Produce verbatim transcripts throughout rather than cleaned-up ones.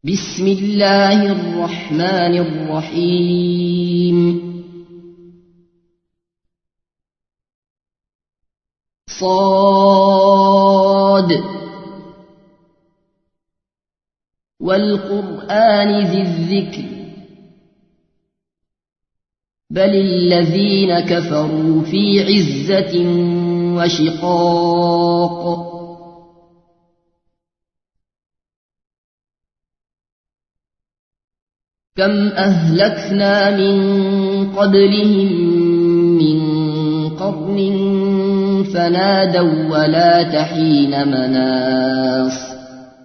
بسم الله الرحمن الرحيم صاد والقرآن ذي الذكر بل الذين كفروا في عزة وشقاق كم أهلكنا من قبلهم من قرن فنادوا ولا تحين مناص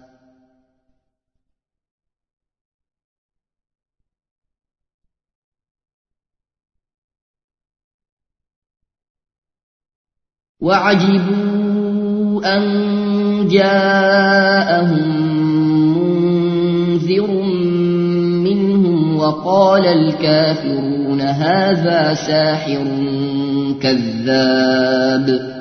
وعجبوا أن جاءهم منذر منهم وقال الكافرون هذا ساحر كذاب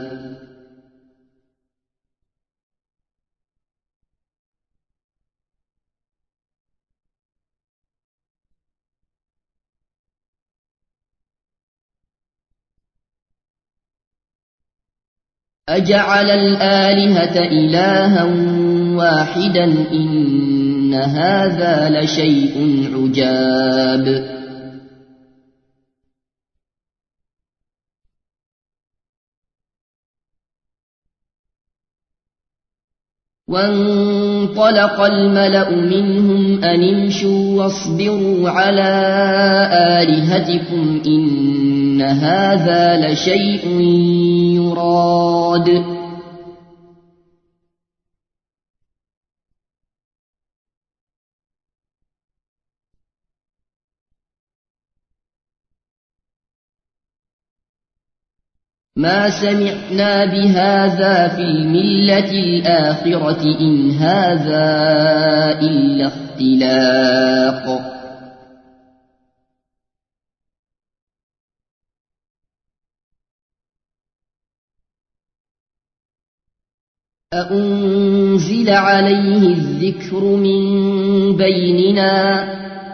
أجعل الآلهة إلها واحدا إن هذا لشيء عجاب وانطلق الملأ منهم أن امشوا واصبروا على آلهتكم إن هذا لشيء يراد ما سمعنا بهذا في الملة الآخرة إن هذا إلا اختلاق أأنزل عليه الذكر من بيننا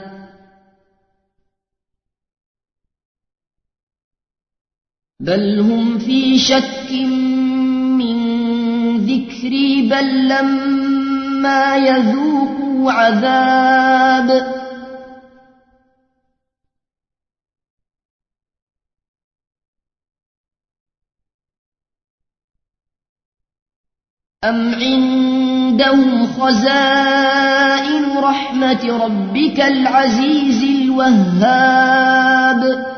بل هم في شك من ذكري بل لما يذوقوا عذاب أم عندهم خزائن رحمة ربك العزيز الوهاب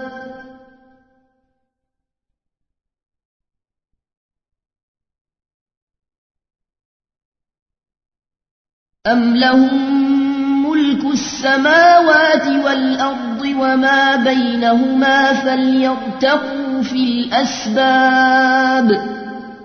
أم لهم ملك السماوات والأرض وما بينهما فليرتقوا في الأسباب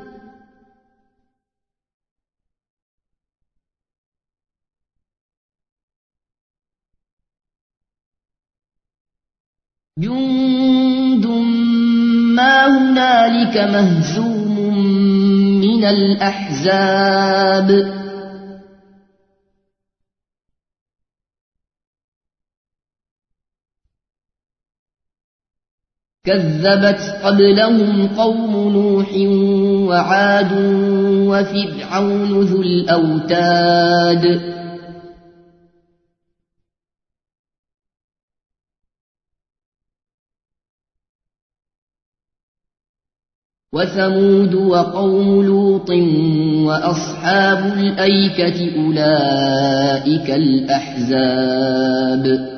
جند ما هنالك مهزوم من الأحزاب كذبت قبلهم قوم نوح وعاد وفرعون ذو الأوتاد وثمود وقوم لوط وأصحاب الأيكة أولئك الأحزاب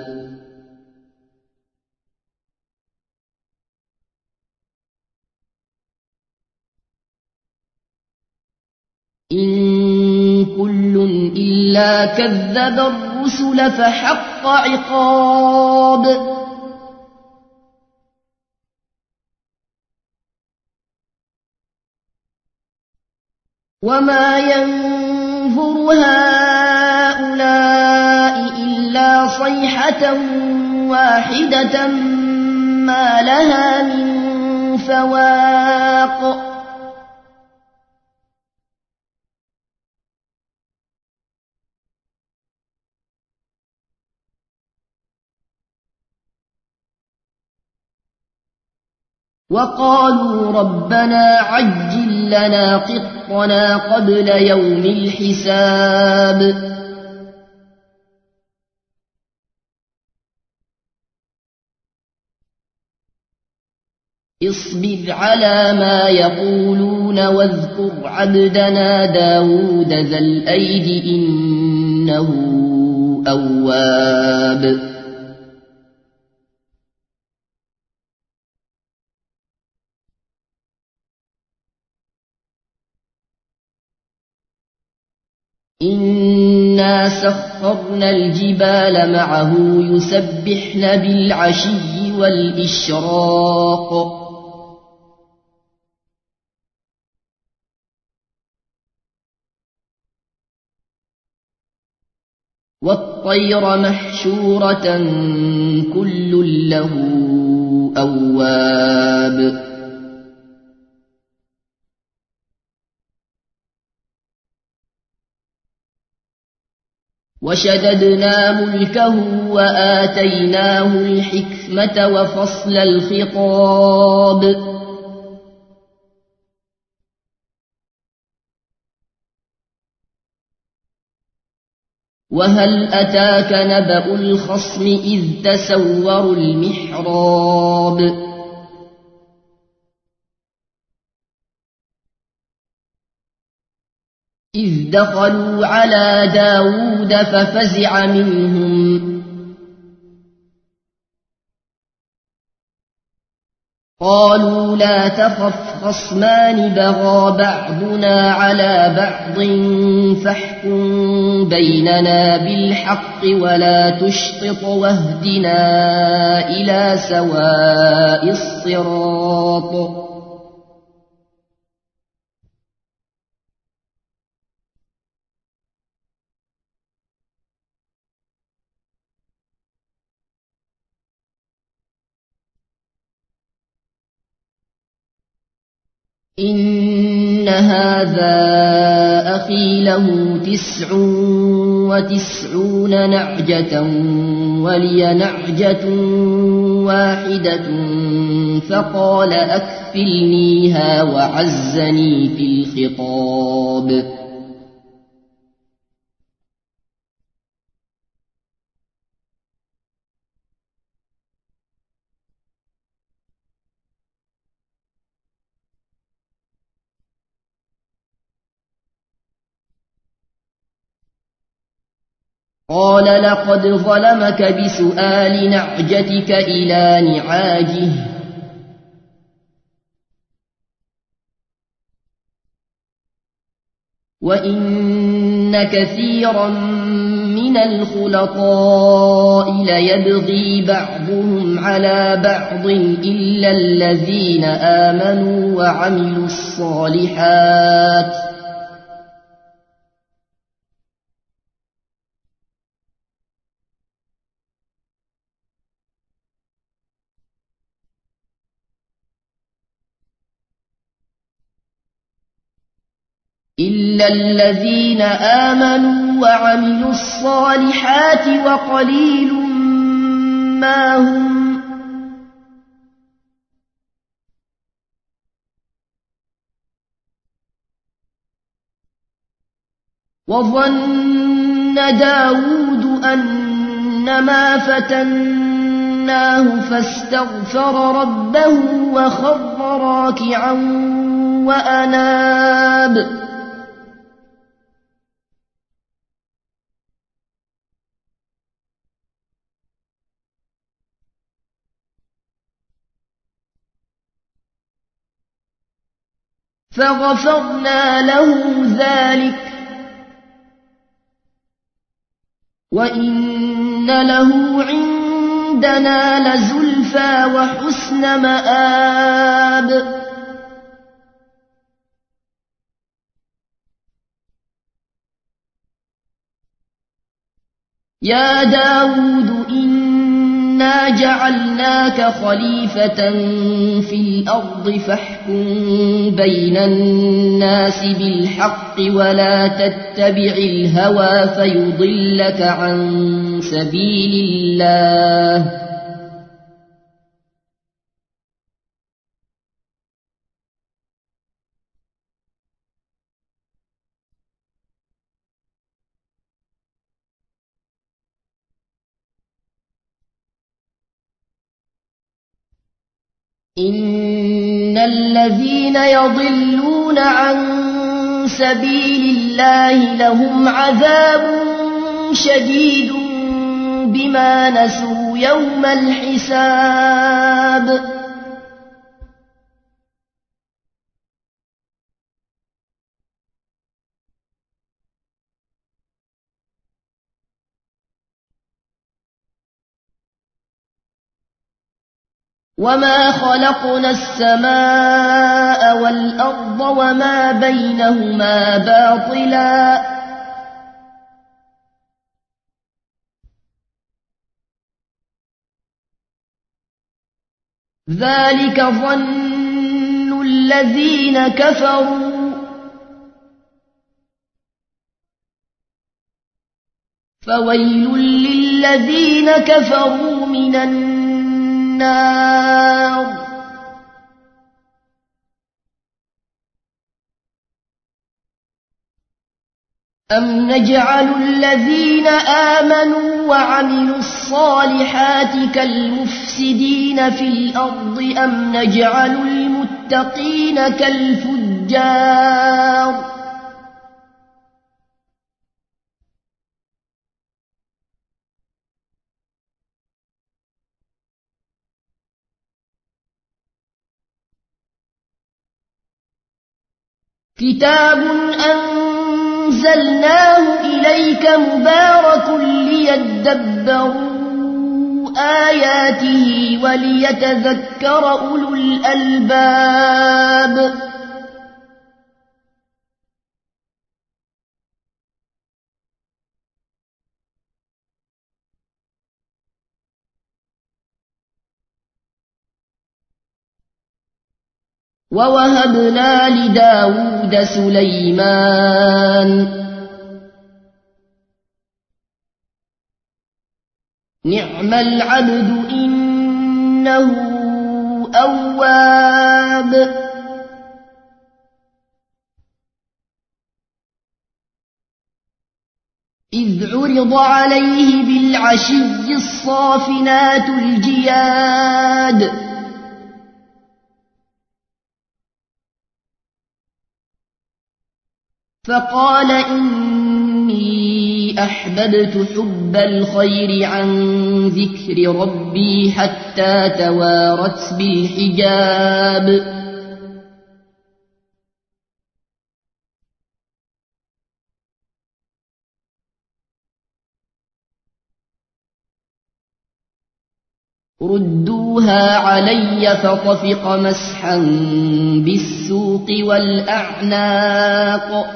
إن كل إلا كذب الرسل فحق عقاب وما ينظر هؤلاء إلا صيحة واحدة ما لها من فواق وقالوا ربنا عجل لنا قطنا قبل يوم الحساب اصبر على ما يقولون واذكر عبدنا داود ذا الأيد إنه أواب إنا سخرنا الجبال معه يسبحن بالعشي والإشراق والطير محشورة كل له أواب وشددنا ملكه وآتيناه الحكمة وفصل الخطاب وهل أتاك نبأ الخصم إذ تسوروا المحراب إذ دخلوا على داود ففزع منهم قالوا لا تخف خصمان بغى بعضنا على بعض فاحكم بيننا بالحق ولا تشطط واهدنا إلى سواء الصراط إن هذا أخي له تسع وتسعون نعجة ولي نعجة واحدة فقال أكفلنيها وعزني في الخطاب قال لقد ظلمك بسؤال نعجتك إلى نعاجه وإن كثيرا من الخلطاء ليبغي بعضهم على بعض إلا الذين آمنوا وعملوا الصالحات إلا الذين آمنوا وعملوا الصالحات وقليل ما هم وظن داود أنما فتناه فاستغفر ربه وخر راكعا وأناب فغفرنا له ذلك وإن له عندنا لزلفى وحسن مآب يا داود إنا جعلناك خليفة في الأرض فاحكم بين الناس بالحق ولا تتبع الهوى فيضلك عن سبيل الله إن الذين يضلون عن سبيل الله لهم عذاب شديد بما نسوا يوم الحساب وما خلقنا السماء والأرض وما بينهما باطلا ذلك ظن الذين كفروا فويل للذين كفروا من النار النار أم نجعل الذين آمنوا وعملوا الصالحات كالمفسدين في الأرض أم نجعل المتقين كالفجار كتاب أنزلناه إليك مبارك ليدبروا آياته وليتذكر أولو الألباب ووهبنا لداود سليمان نعم العبد إنه أواب إذ عرض عليه بالعشي الصافنات الجياد فقال إني أحببت حب الخير عن ذكر ربي حتى توارت بالحجاب ردوها علي فطفق مسحا بالسوق والأعناق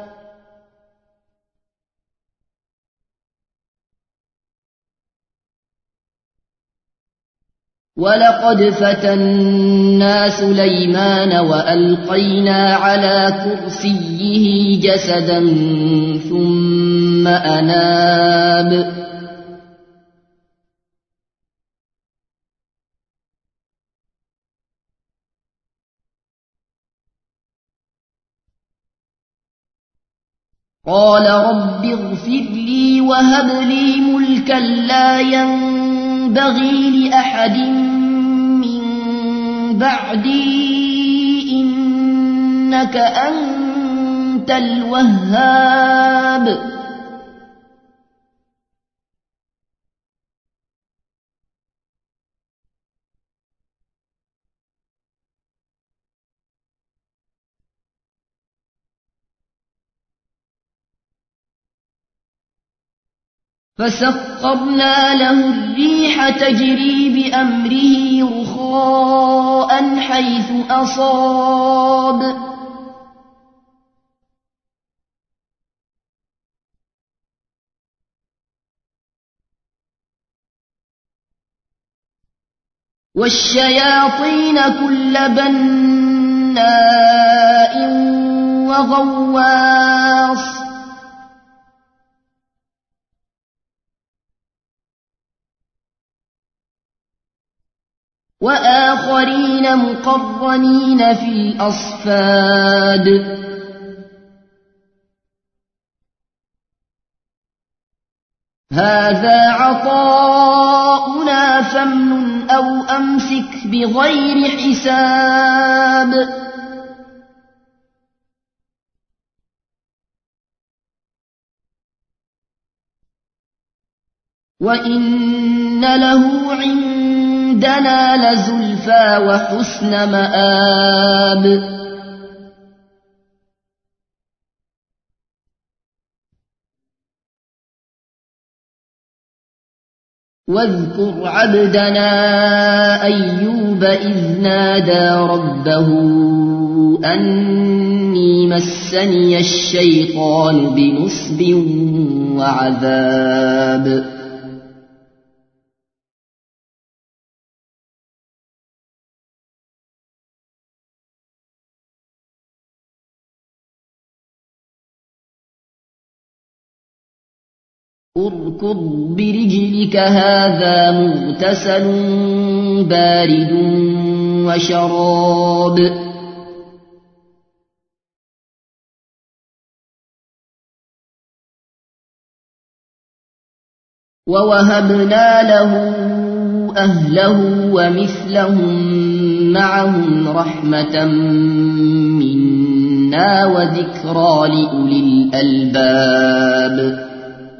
ولقد فتنا سليمان وألقينا على كرسيه جسدا ثم أناب قال رب اغفر لي وهب لي ملكا لا ينبغي لأحد من بعدي إنك أنت الوهاب فسخرنا له الريح تجري بأمره رخاء حيث أصاب والشياطين كل بناء وغواص وآخرين مقرنين في الأصفاد هذا عطاؤنا فامنن أو أمسك بغير حساب وإن له عندنا لزلفى وحسن مآب واذكر عبدنا أيوب إذ نادى ربه أني مسني الشيطان بنصب وعذاب اركض برجلك هذا مغتسل بارد وشراب ووهبنا له أهله ومثلهم معهم رحمة منا وذكرى لأولي الألباب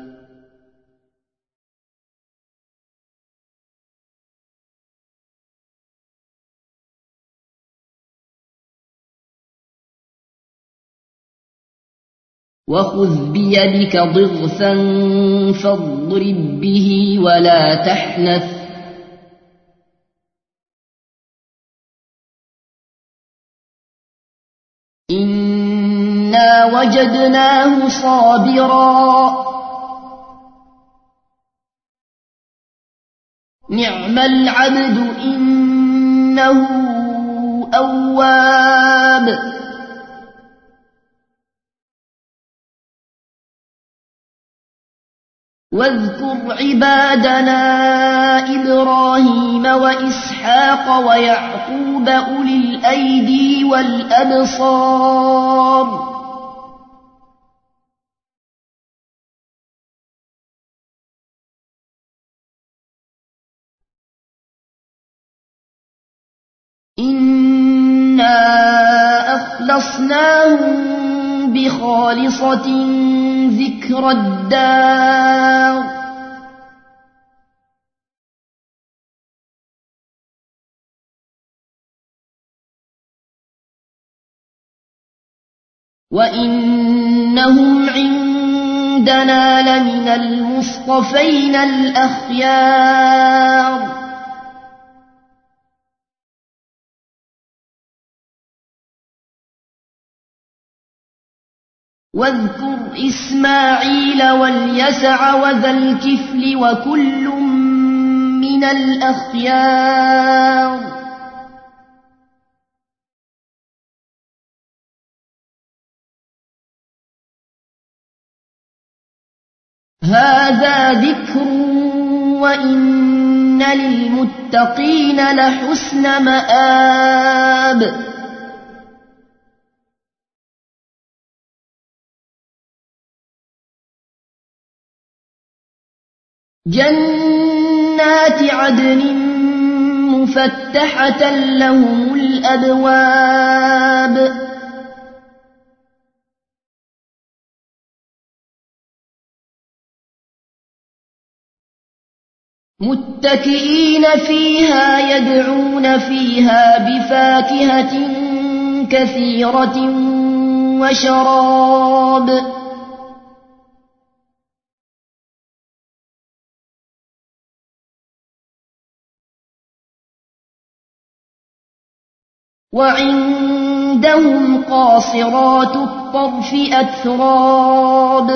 وخذ بيدك ضغثا فاضرب به ولا تحنث إنا وجدناه صابرا نعم العبد إنه أواب واذكر عبادنا إبراهيم وإسحاق ويعقوب أولي الأيدي والأبصار إنا أخلصناهم بخالصة ذكر الدار وإنهم عندنا لمن المصطفين الأخيار واذكر إسماعيل واليسع وذا الكفل وكل من الأخيار هذا ذكر وإن للمتقين لحسن مآب جنات عدن مفتحة لهم الأبواب متكئين فيها يدعون فيها بفاكهة كثيرة وشراب وعندهم قاصرات الطرف أتراب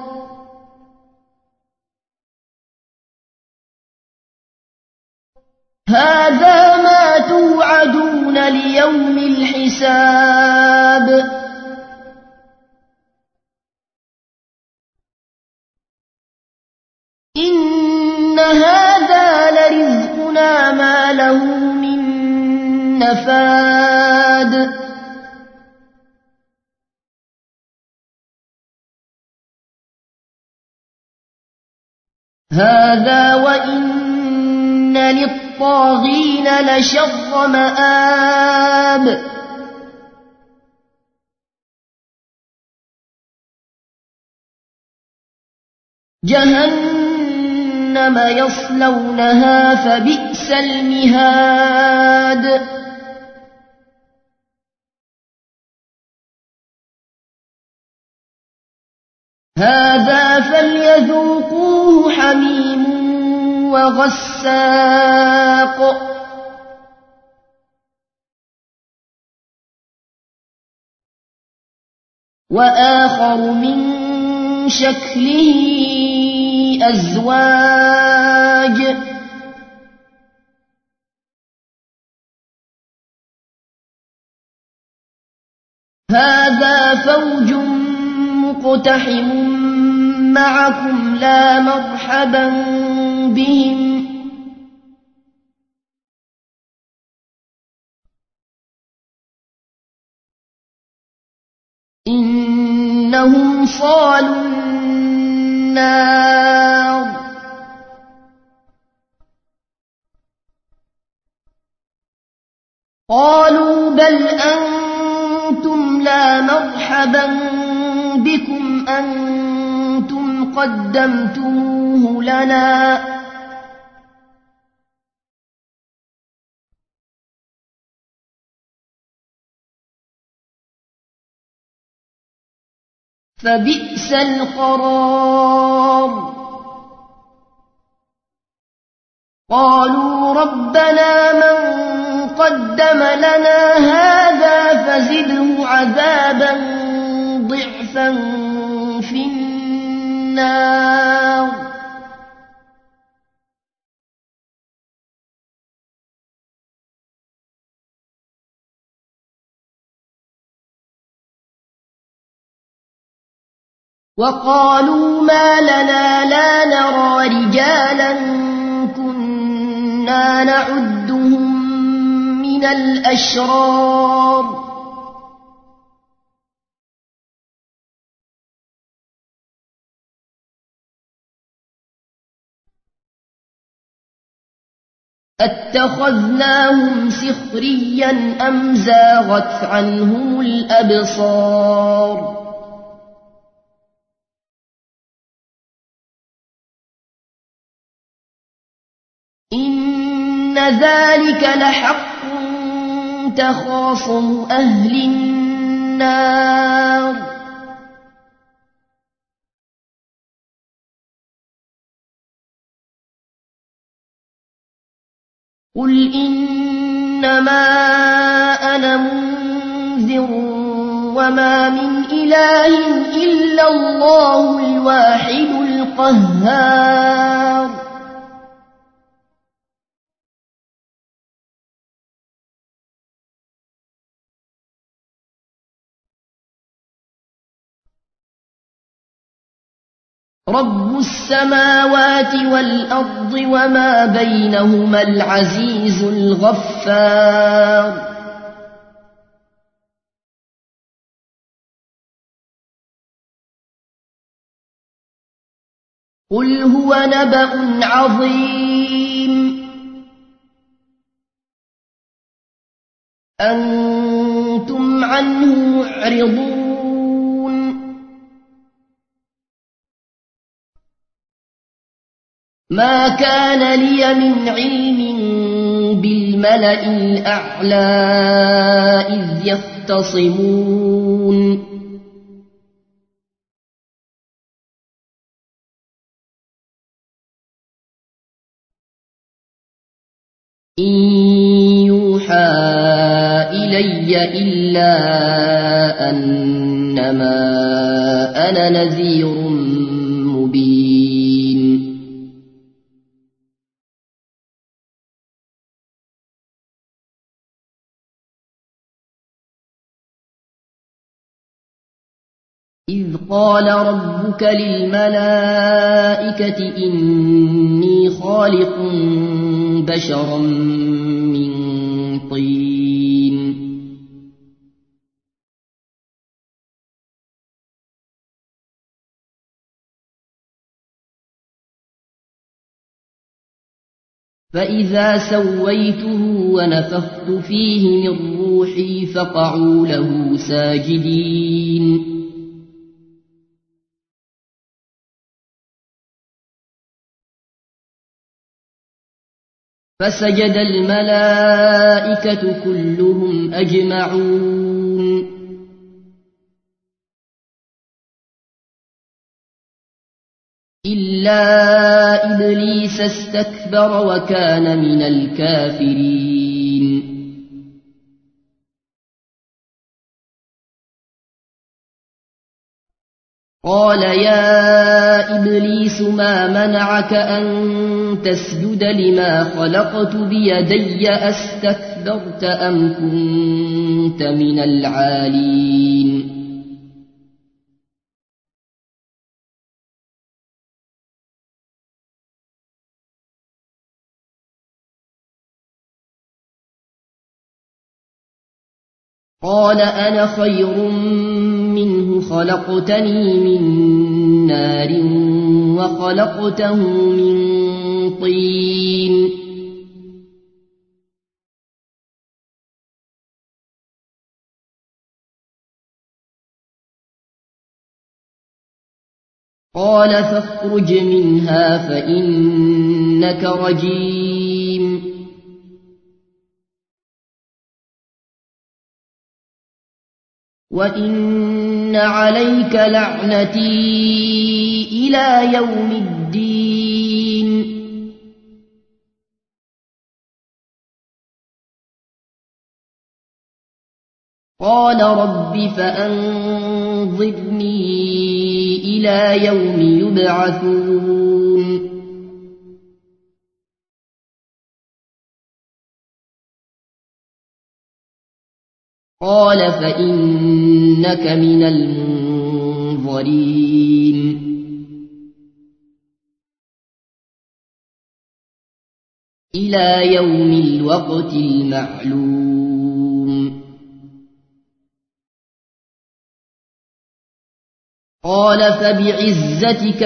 هذا ما توعدون ليوم الحساب إن هذا لرزقنا ما له من نفاد هذا وإن للطاغين لشر مآب جهنم يصلونها فبئس المهاد هذا فليذوقوه حميم وغساق وآخر من شكله أزواج هذا فوج مقتحم معكم لا مرحبا بهم إنهم صالوا النار قالوا بل أنتم لا مرحبا بكم أنتم قدمتموه لنا فبئس القرار قالوا ربنا من قدم لنا هذا فزده عذابا ضعفا في النار وقالوا ما لنا لا نرى رجالا كنا نعدهم من الأشرار أتخذناهم سخريا أم زاغت عنهم الأبصار إن ذلك لحق تخاصم أهل النار قل إنما أنا منذر وما من إله إلا الله الواحد القهار رب السماوات والأرض وما بينهما العزيز الغفار قل هو نبأ عظيم أنتم عنه معرضون ما كان لي من علم بالملأ الأعلى إذ يختصمون إن يوحى إلي إلا أنما أنا نذير مبين إذ قال ربك للملائكة إني خالق بشرا من طين فإذا سويته ونفخت فيه من روحي فقعوا له ساجدين فسجد الملائكة كلهم أجمعون إلا إبليس استكبر وكان من الكافرين قال يا إبليس ما منعك أن تسجد لما خلقت بيدي أستكبرت أم كنت من العالين قال أنا خير منه خلقتني من نار وخلقته من طين قال فاخرج منها فإنك رجيم وإن عليك لعنتي إلى يوم الدين قال رب فأنظرني إلى يوم يبعثون قال فإنك من المنظرين إلى يوم الوقت المعلوم قال فبعزتك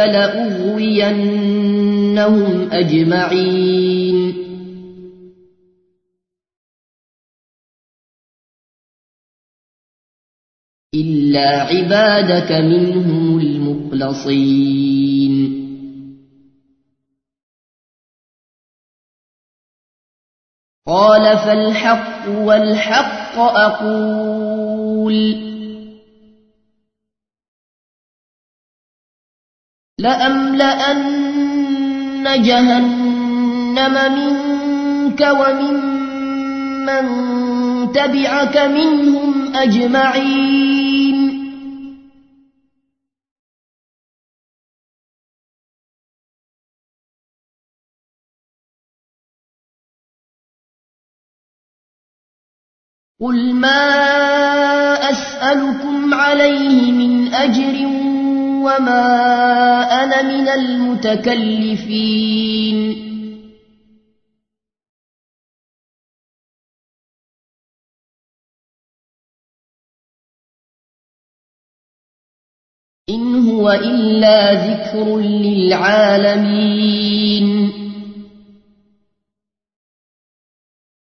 لأغوينهم أجمعين إلا عبادك منهم المخلصين قال فالحق والحق أقول لأملأن جهنم منك وممن تبعك منهم أجمعين قل ما أسألكم عليه من أجر وما أنا من المتكلفين إن هو إلا ذكر للعالمين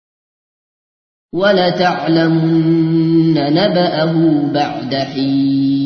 ولتعلمن نبأه بعد حين